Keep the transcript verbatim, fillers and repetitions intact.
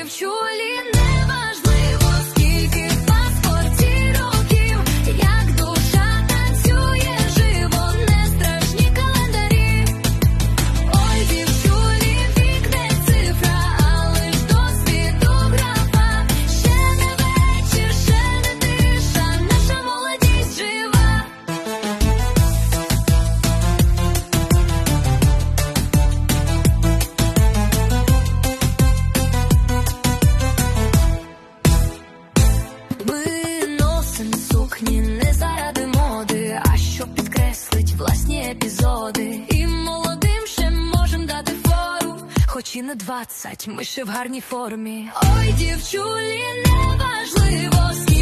дівчулі, неважливо, скільки в паспорті років, як душа танцює живо, не страшні календарі. Ой, дівчулі, вік не цифра, а лиш досвіду графа. Ще не вечір, ще не тиша, наша молодість жива. Ми носим сукні не заради моди, а щоб підкреслить власні епізоди. І молодим ще можем дати фору, хоч і не двадцять, ми ще в гарній формі. Ой, дівчулі, неважливо, скільки